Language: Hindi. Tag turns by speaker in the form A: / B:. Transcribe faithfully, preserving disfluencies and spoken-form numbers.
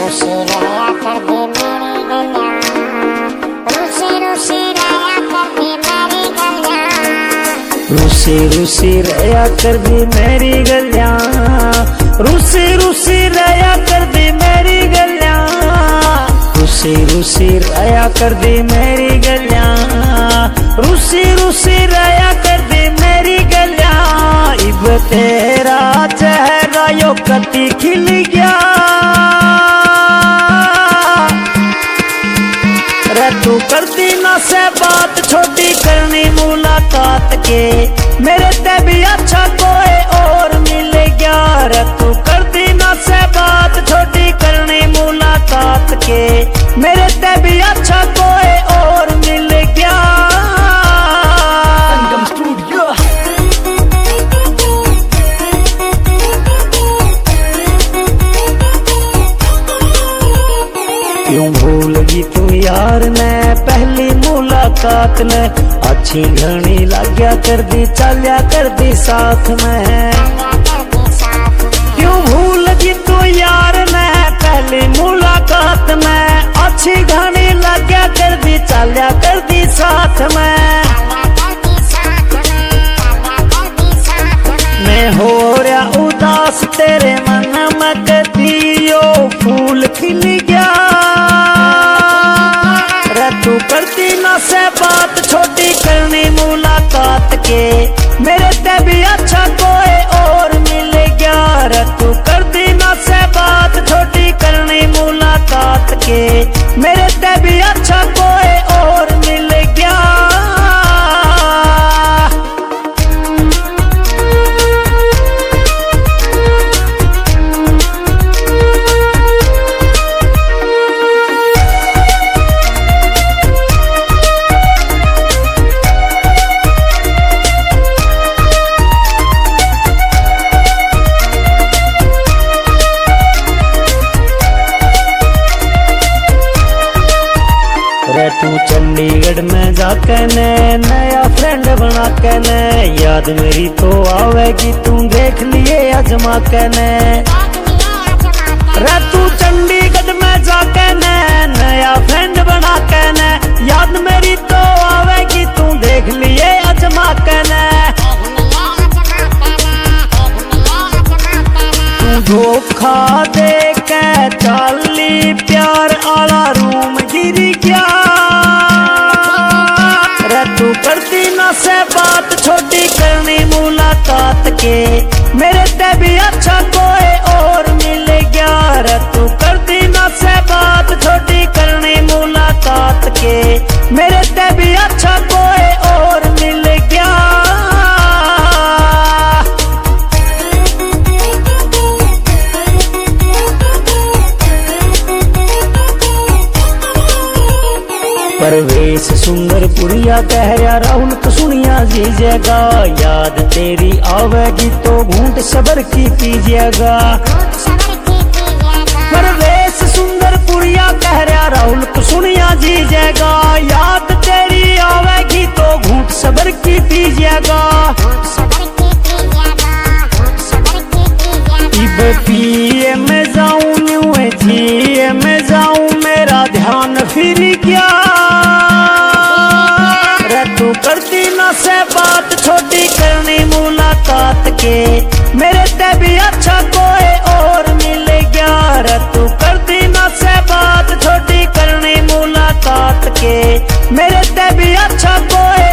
A: रूसी रूसी रहा कर दी मेरी गलियां, रूसी रूसी रहा कर दी मेरी गलियां, रूसी रूसी रहा कर दी मेरी गलियां, रूसी रूसी रहा कर दी मेरी गलियां। इब तेरा चेहरा यो कती खिल गया रे, तू कर दी ना से बात छोटी करनी मुलाकात के, मेरे ते भी अच्छा कोई और मिल गया रे। तू कर दी ना से बात छोटी करनी मुलाकात के, मेरे ते भी अच्छा कोई और मिल गया। संगम स्टूडियो। क्यों भूल गई तू यार ने पहली मुलाकात ने, अच्छी घनी लाग्या कर दी चलिया कर दी साथ में। क्यों भूल गई तू यार ने पहली मुलाकात में, अच्छी घनी लाग्या कर दी चलिया कर दी साथ में। मैं हो रहा उदास तेरे मन में कदियो फूल खिल गया रे। तू करती ना से बात छोटी करनी मुलाकात के, मेरे ते भी अच्छा कोई और मिल गया रे। तू करती ना से बात छोटी करनी मुलाकात के, मेरे ते भी अच्छा कोई और मिल गया। तू चंडीगढ़ में जाके ने नया फ्रेंड बना के ने, याद मेरी तो आवेगी तू देख लिए अजमा के ने रे। तू चंडीगढ़ में जाके ने नया फ्रेंड बना के ने, याद मेरी तो आवेगी तू देख लिए अजमा के ने। तू धोखा दे के चाली प्यार आला रूम गिर गया रे। तू करती ना से बात छोटी करनी मुलाकात के, मेरे ते भी अच्छा कोई और मिल गया रे। तू करती ना से बात छोटी करनी मुलाकात के, मेरे ते भी अच्छा कोई और मिल गया। परवेश सुंदर पुरिया कह रहा राहुल तो सुनिया जीजेगा, याद तेरी आवेगी तो घूंट सबर की पीजिएगा। परवेश सुंदर पुरिया कह रहा राहुल तो सुनिया जीजेगा, याद तेरी आवेगी तो घूंट सबर की पीजिएगा। इब पिए में जाऊं न्यू जिए में जाऊं, मेरा ध्यान फिर गया रे। तू करती ना से बात छोटी करनी मुलाकात के, मेरे ते भी अच्छा कोई और मिल गया रे। तू करती ना से बात छोटी करनी मुलाकात के, मेरे ते भी अच्छा कोई